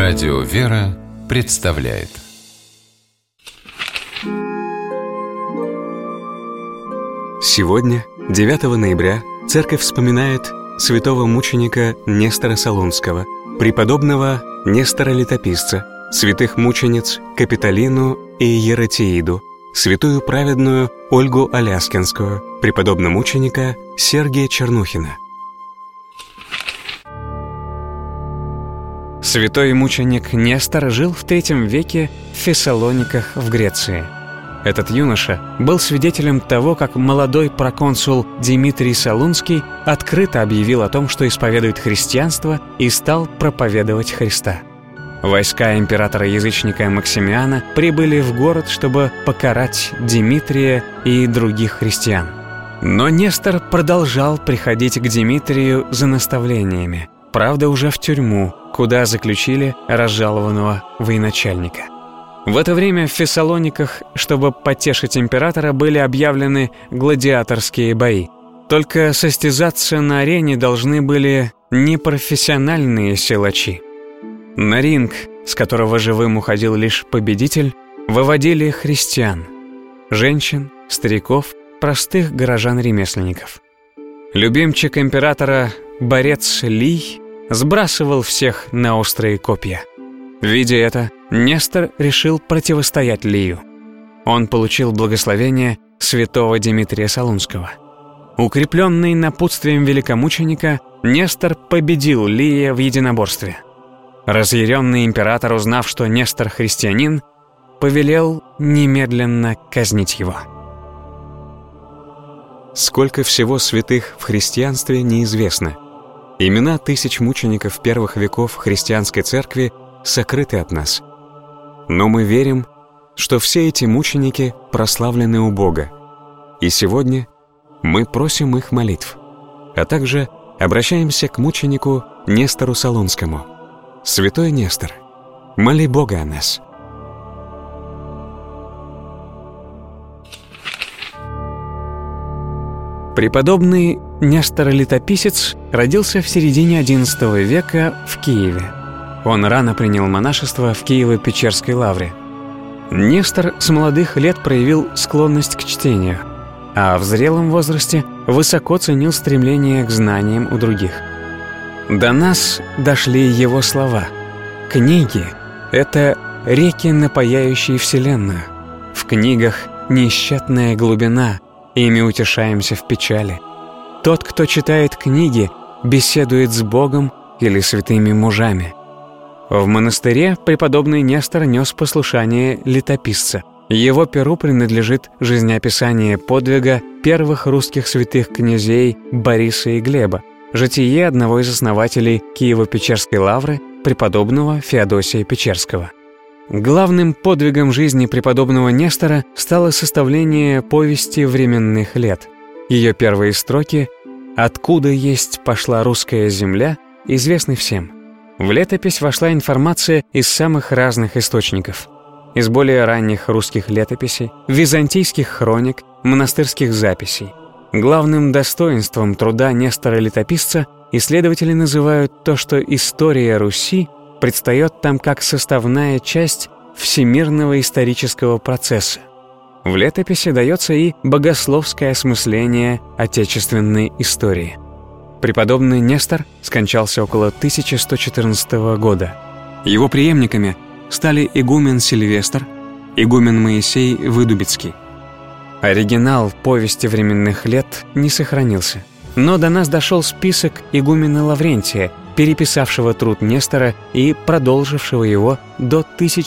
Радио «Вера» представляет. Сегодня, 9 ноября, Церковь вспоминает святого мученика Нестора Солунского, преподобного Нестора Летописца, святых мучениц Капитолину и Ератииду, святую праведную Ольгу Аляскинскую, преподобномученика Сергия Чернухина. Святой мученик Нестор жил в III веке в Фессалониках в Греции. Этот юноша был свидетелем того, как молодой проконсул Димитрий Солунский открыто объявил о том, что исповедует христианство, и стал проповедовать Христа. Войска императора-язычника Максимиана прибыли в город, чтобы покарать Димитрия и других христиан. Но Нестор продолжал приходить к Димитрию за наставлениями, правда, уже в тюрьму, куда заключили разжалованного военачальника. В это время в Фессалониках, чтобы потешить императора, были объявлены гладиаторские бои. Только состязаться на арене должны были непрофессиональные силачи. На ринг, с которого живым уходил лишь победитель, выводили христиан, женщин, стариков, простых горожан-ремесленников. Любимчик императора, борец Лий, сбрасывал всех на острые копья. Видя это, Нестор решил противостоять Лию. Он получил благословение святого Димитрия Солунского. Укрепленный напутствием великомученика, Нестор победил Лия в единоборстве. Разъяренный император, узнав, что Нестор христианин, повелел немедленно казнить его. Сколько всего святых в христианстве неизвестно. Имена тысяч мучеников первых веков христианской церкви сокрыты от нас. Но мы верим, что все эти мученики прославлены у Бога. И сегодня мы просим их молитв, а также обращаемся к мученику Нестору Солунскому. Святой Нестор, моли Бога о нас. Преподобный Нестор Летописец родился в середине XI века в Киеве. Он рано принял монашество в Киево-Печерской лавре. Нестор с молодых лет проявил склонность к чтению, а в зрелом возрасте высоко ценил стремление к знаниям у других. До нас дошли его слова. Книги — это реки, напояющие Вселенную. В книгах неисчетная глубина, ими утешаемся в печали. Тот, кто читает книги, беседует с Богом или святыми мужами. В монастыре преподобный Нестор нес послушание летописца. Его перу принадлежит жизнеописание подвига первых русских святых князей Бориса и Глеба, житие одного из основателей Киево-Печерской лавры, преподобного Феодосия Печерского. Главным подвигом жизни преподобного Нестора стало составление повести временных лет. Ее первые строки «Откуда есть пошла русская земля» известны всем. В летопись вошла информация из самых разных источников. Из более ранних русских летописей, византийских хроник, монастырских записей. Главным достоинством труда Нестора Летописца исследователи называют то, что история Руси предстает там как составная часть всемирного исторического процесса. В летописи дается и богословское осмысление отечественной истории. Преподобный Нестор скончался около 1114 года. Его преемниками стали игумен Сильвестр, игумен Моисей Выдубицкий. Оригинал повести временных лет не сохранился, но до нас дошел список игумена Лаврентия, переписавшего труд Нестора и продолжившего его до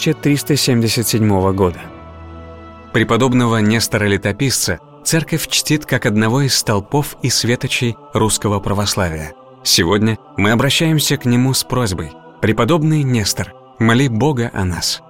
1377 года. Преподобного Нестора Летописца церковь чтит как одного из столпов и светочей русского православия. Сегодня мы обращаемся к нему с просьбой: «Преподобный Нестор, моли Бога о нас».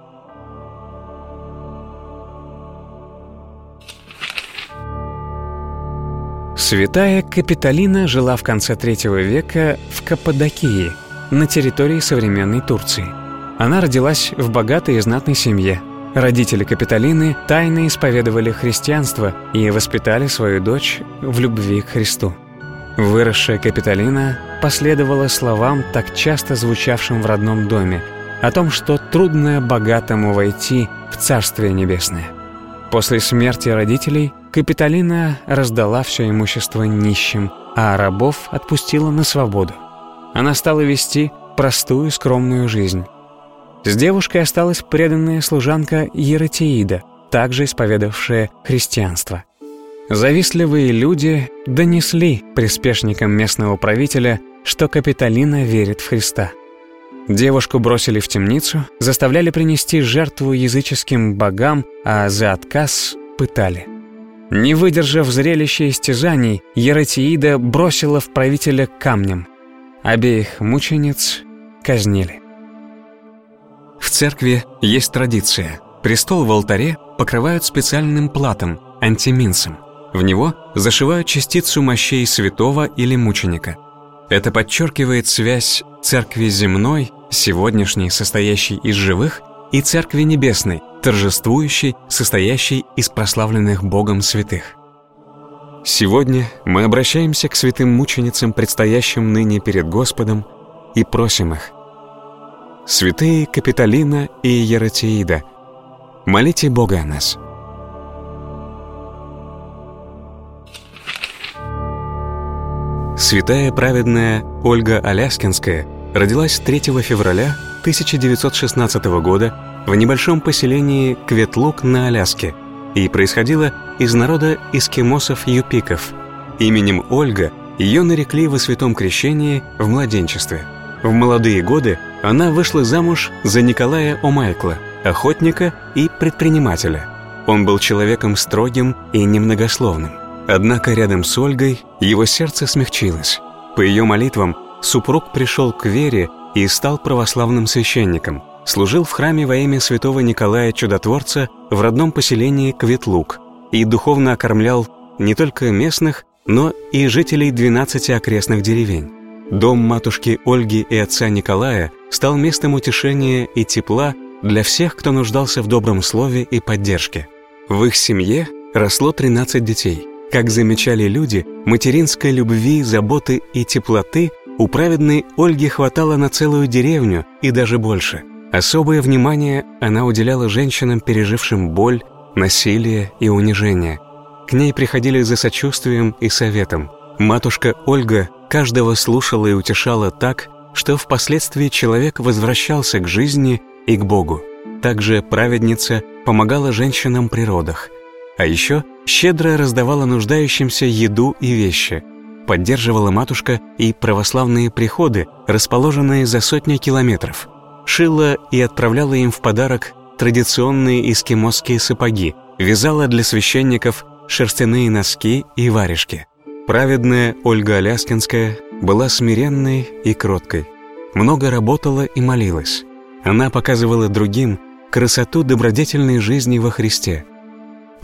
Святая Капитолина жила в конце III века в Каппадокии, на территории современной Турции. Она родилась в богатой и знатной семье. Родители Капитолины тайно исповедовали христианство и воспитали свою дочь в любви к Христу. Выросшая Капитолина последовала словам, так часто звучавшим в родном доме: о том, что трудно богатому войти в Царствие Небесное. После смерти родителей Капитолина раздала все имущество нищим, а рабов отпустила на свободу. Она стала вести простую, скромную жизнь. С девушкой осталась преданная служанка Ератиида, также исповедавшая христианство. Завистливые люди донесли приспешникам местного правителя, что Капитолина верит в Христа. Девушку бросили в темницу, заставляли принести жертву языческим богам, а за отказ пытали. Не выдержав зрелища истязаний, Ератиида бросила в правителя камнем. Обеих мучениц казнили. В церкви есть традиция. Престол в алтаре покрывают специальным платом, антиминсом. В него зашивают частицу мощей святого или мученика. Это подчеркивает связь церкви земной, сегодняшней, состоящей из живых, и церкви небесной, торжествующей, состоящей из прославленных Богом святых. Сегодня мы обращаемся к святым мученицам, предстоящим ныне перед Господом, и просим их: святые Капитолина и Ератиида, молите Бога о нас. Святая праведная Ольга Аляскинская родилась 3 февраля 1916 года в небольшом поселении Кветлук на Аляске и происходила из народа эскимосов-юпиков. Именем Ольга ее нарекли во святом крещении в младенчестве. В молодые годы она вышла замуж за Николая Омайкла, охотника и предпринимателя. Он был человеком строгим и немногословным. Однако рядом с Ольгой его сердце смягчилось. По ее молитвам супруг пришел к вере и стал православным священником. Служил в храме во имя святого Николая Чудотворца в родном поселении Кветлук и духовно окормлял не только местных, но и жителей 12 окрестных деревень. Дом матушки Ольги и отца Николая стал местом утешения и тепла для всех, кто нуждался в добром слове и поддержке. В их семье росло 13 детей. Как замечали люди, материнской любви, заботы и теплоты у праведной Ольги хватало на целую деревню и даже больше. Особое внимание она уделяла женщинам, пережившим боль, насилие и унижение. К ней приходили за сочувствием и советом. Матушка Ольга каждого слушала и утешала так, что впоследствии человек возвращался к жизни и к Богу. Также праведница помогала женщинам при родах. А еще щедро раздавала нуждающимся еду и вещи. Поддерживала матушка и православные приходы, расположенные за сотни километров. Шила и отправляла им в подарок традиционные эскимосские сапоги, вязала для священников шерстяные носки и варежки. Праведная Ольга Аляскинская была смиренной и кроткой. Много работала и молилась. Она показывала другим красоту добродетельной жизни во Христе. В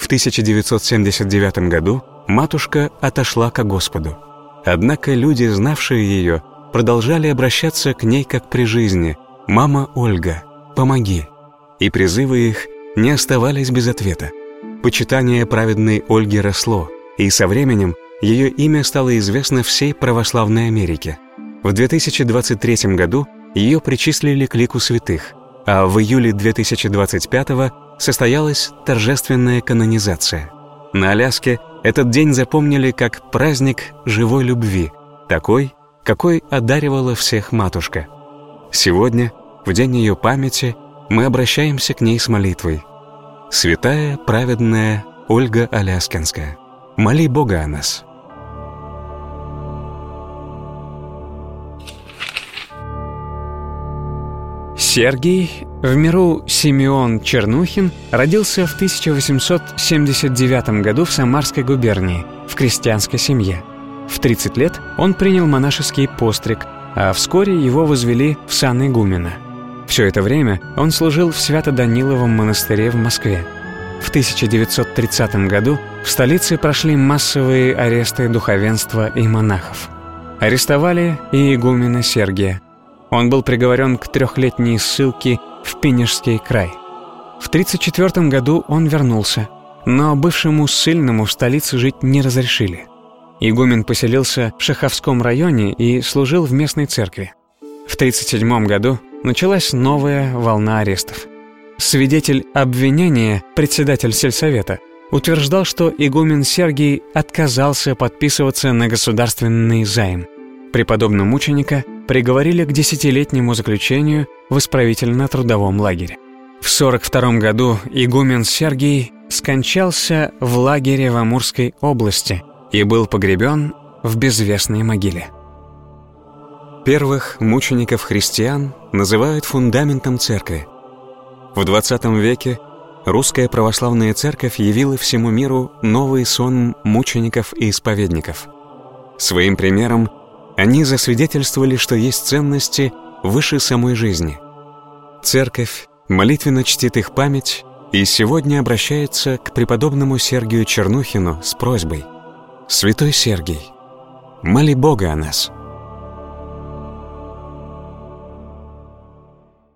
1979 году матушка отошла ко Господу. Однако люди, знавшие ее, продолжали обращаться к ней как при жизни: «Мама Ольга, помоги!» И призывы их не оставались без ответа. Почитание праведной Ольги росло, и со временем ее имя стало известно всей православной Америке. В 2023 году ее причислили к лику святых, а в июле 2025 состоялась торжественная канонизация. На Аляске этот день запомнили как праздник живой любви, такой, какой одаривала всех матушка. Сегодня, в день ее памяти, мы обращаемся к ней с молитвой: «Святая праведная Ольга Аляскинская, моли Бога о нас». Сергий, в миру Симеон Чернухин, родился в 1879 году в Самарской губернии, в крестьянской семье. В 30 лет он принял монашеский постриг, а вскоре его возвели в сан игумена. Все это время он служил в Свято-Даниловом монастыре в Москве. В 1930 году в столице прошли массовые аресты духовенства и монахов. Арестовали и игумена Сергия. Он был приговорен к 3-летней ссылке в Пинежский край. В 1934 году он вернулся, но бывшему ссыльному в столице жить не разрешили. Игумен поселился в Шаховском районе и служил в местной церкви. В 1937 году началась новая волна арестов. Свидетель обвинения, председатель сельсовета, утверждал, что игумен Сергий отказался подписываться на государственный займ. Преподобного мученика приговорили к 10-летнему заключению в исправительно-трудовом лагере. В 1942 году игумен Сергий скончался в лагере в Амурской области и был погребен в безвестной могиле. Первых мучеников-христиан называют фундаментом церкви. В XX веке русская православная церковь явила всему миру новый сон мучеников и исповедников. Своим примером они засвидетельствовали, что есть ценности выше самой жизни. Церковь молитвенно чтит их память и сегодня обращается к преподобному Сергию Чернухину с просьбой: «Святой Сергий, моли Бога о нас».